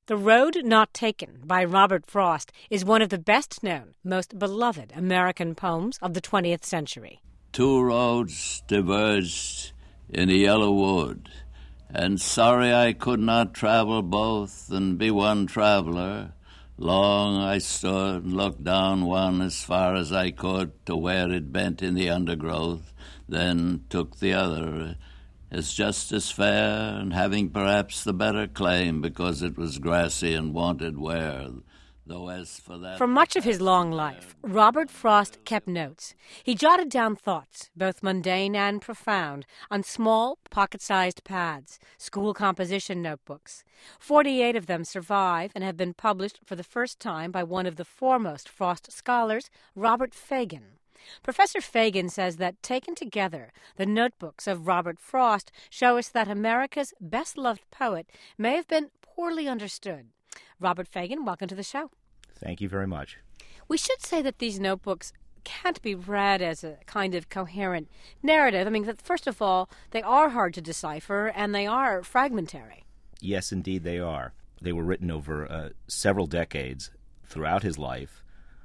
The Road Not Taken by Robert Frost is one of the best-known, most beloved American poems of the 20th century. Two roads diverged in a yellow wood, and sorry I could not travel both and be one traveler. Long I stood, looked down one as far as I could to where it bent in the undergrowth, then took the other as just as fair, and having perhaps the better claim because it was grassy and wanted wear. Though as for that, For much of his long life, Robert Frost kept notes. He jotted down thoughts, both mundane and profound, on small, pocket-sized pads, school composition notebooks. 48 of them survive and have been published for the first time by one of the foremost Frost scholars, Robert Fagan. Professor Fagan says that, taken together, the notebooks of Robert Frost show us that America's best-loved poet may have been poorly understood. Robert Fagan, welcome to the show. Thank you very much. We should say that these notebooks can't be read as a kind of coherent narrative. I mean, first of all, they are hard to decipher, and they are fragmentary. Yes, indeed they are. They were written over several decades throughout his life,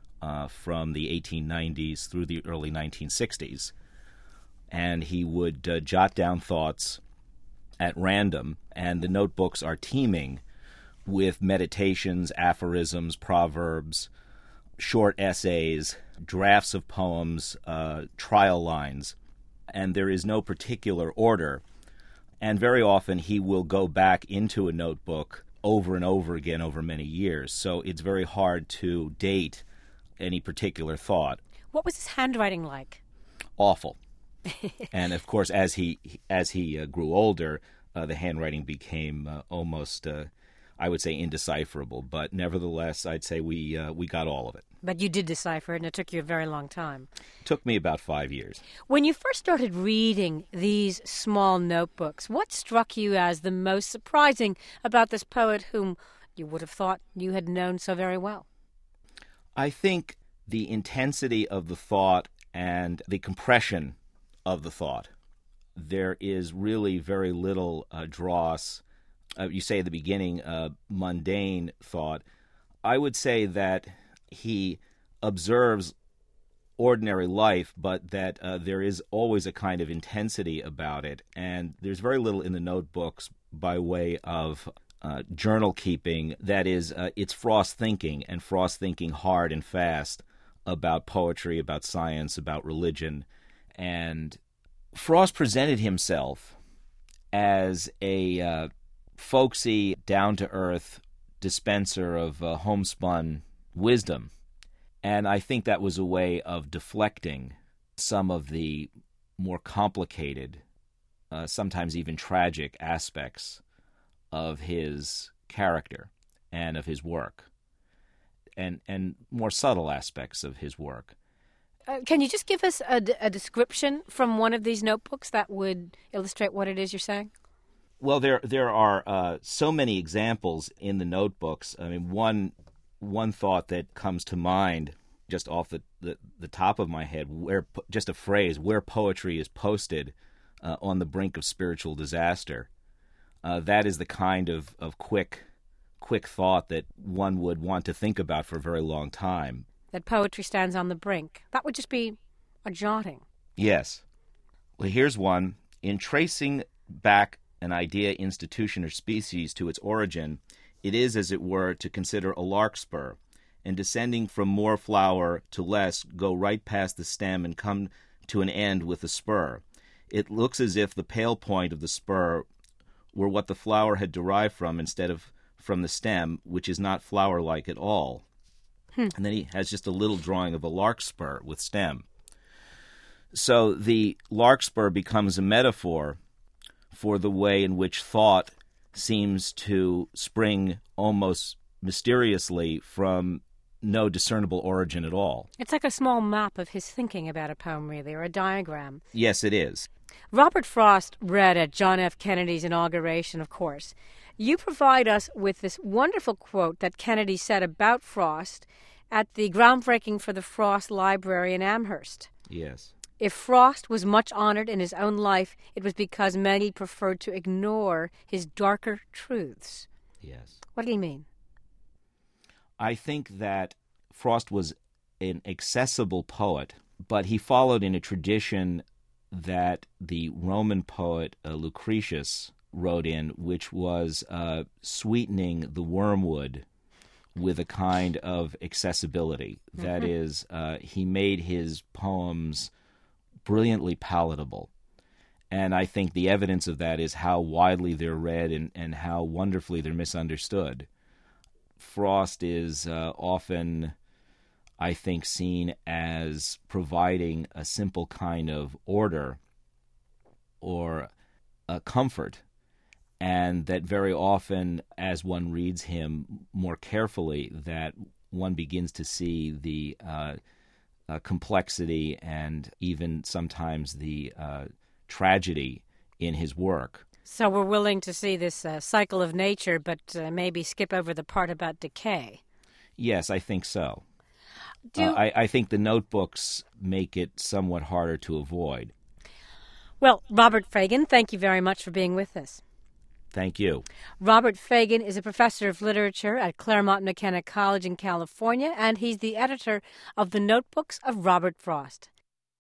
from the 1890s through the early 1960s. And he would jot down thoughts at random, and the notebooks are teeming with meditations, aphorisms, proverbs, short essays, drafts of poems, trial lines, and there is no particular order. And very often he will go back into a notebook over and over again over many years, so it's very hard to date any particular thought. What was his handwriting like? Awful. And of course, as he grew older, the handwriting became almost, I would say, indecipherable. But nevertheless, I'd say we got all of it. But you did decipher it, and it took you a very long time. It took me about 5 years. When you first started reading these small notebooks, what struck you as the most surprising about this poet whom you would have thought you had known so very well? I think the intensity of the thought and the compression of the thought. There is really very little dross. You say at the beginning, mundane thought. I would say that he observes ordinary life, but that there is always a kind of intensity about it. And there's very little in the notebooks by way of journal keeping. That is, it's Frost thinking, and Frost thinking hard and fast about poetry, about science, about religion. And Frost presented himself as a folksy, down-to-earth dispenser of homespun wisdom. And I think that was a way of deflecting some of the more complicated, sometimes even tragic aspects of his character and of his work, and more subtle aspects of his work. Can you just give us a description from one of these notebooks that would illustrate what it is you're saying? Well, there are so many examples in the notebooks. I mean, one thought that comes to mind just off the top of my head, just a phrase, where poetry is posted on the brink of spiritual disaster. That is the kind of quick thought that one would want to think about for a very long time. That poetry stands on the brink. That would just be a jotting. Yes. Well, here's one. In tracing back an idea, institution, or species to its origin, it is, as it were, to consider a larkspur, and descending from more flower to less, go right past the stem and come to an end with the spur. It looks as if the pale point of the spur were what the flower had derived from instead of from the stem, which is not flower-like at all. And then he has just a little drawing of a larkspur with stem. So the larkspur becomes a metaphor for the way in which thought seems to spring almost mysteriously from no discernible origin at all. It's like a small map of his thinking about a poem, really, or a diagram. Yes, it is. Robert Frost read at John F. Kennedy's inauguration, of course. You provide us with this wonderful quote that Kennedy said about Frost at the groundbreaking for the Frost Library in Amherst. Yes. If Frost was much honored in his own life, it was because many preferred to ignore his darker truths. Yes. What do you mean? I think that Frost was an accessible poet, but he followed in a tradition that the Roman poet Lucretius wrote in, which was sweetening the wormwood with a kind of accessibility. Mm-hmm. That is, he made his poems brilliantly palatable. And I think the evidence of that is how widely they're read and how wonderfully they're misunderstood. Frost is often, I think, seen as providing a simple kind of order or a comfort, and that very often, as one reads him more carefully, that one begins to see the complexity and even sometimes the tragedy in his work. So we're willing to see this cycle of nature, but maybe skip over the part about decay. Yes, I think so. I think the notebooks make it somewhat harder to avoid. Well, Robert Fagan, thank you very much for being with us. Thank you. Robert Fagan is a professor of literature at Claremont McKenna College in California, and he's the editor of The Notebooks of Robert Frost.